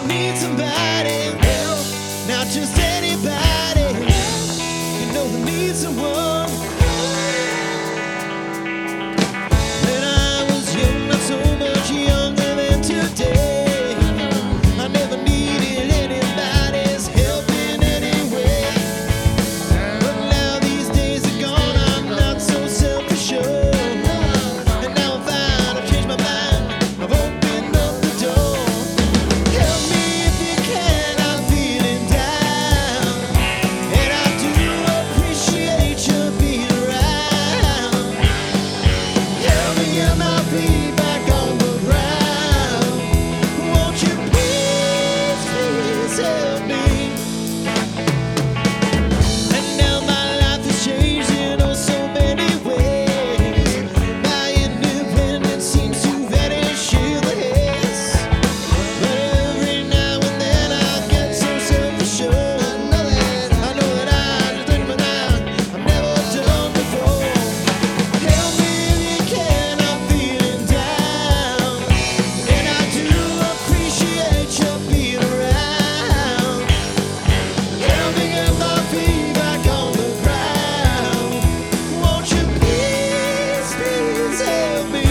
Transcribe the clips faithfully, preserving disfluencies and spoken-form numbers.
need somebody help, not just anybody. You know I need someone. When I was young, not so much younger than today, I never needed anybody's help in any way. But now these days are gone, I'm not so self-assured. And now I'm fine, I've changed my mind, I've opened up the door. Help me if you can, I'm feeling down, and I do appreciate you being around. Help me get my feet back on the ground. Won't you please, please help me? And now my life has changed in oh so many ways. My independence seems to vanish in the haze. But every now and then I get so self-assured. I know that I know that I just think about now I've never done before. Help me if you can, I'm feeling down, and I do appreciate you being around. Help me get my feet back on the ground. Won't you please, please help me?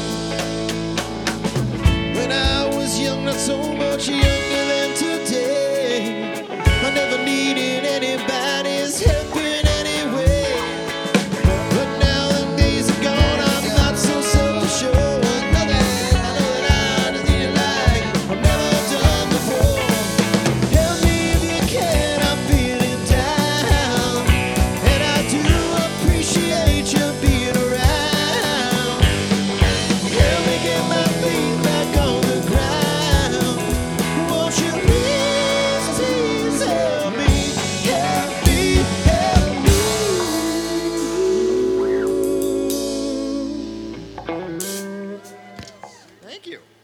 When I was young, not so much younger than today, I never needed anybody's help in any way. But now the days are gone, I'm not so self-assured. I know that, I know that I just need it like I've never done before. Help me if you can, I'm feeling down, and I do appreciate you being around. Help me get my feet back on the ground. Won't you please, please help me? Help me, help me. Thank you.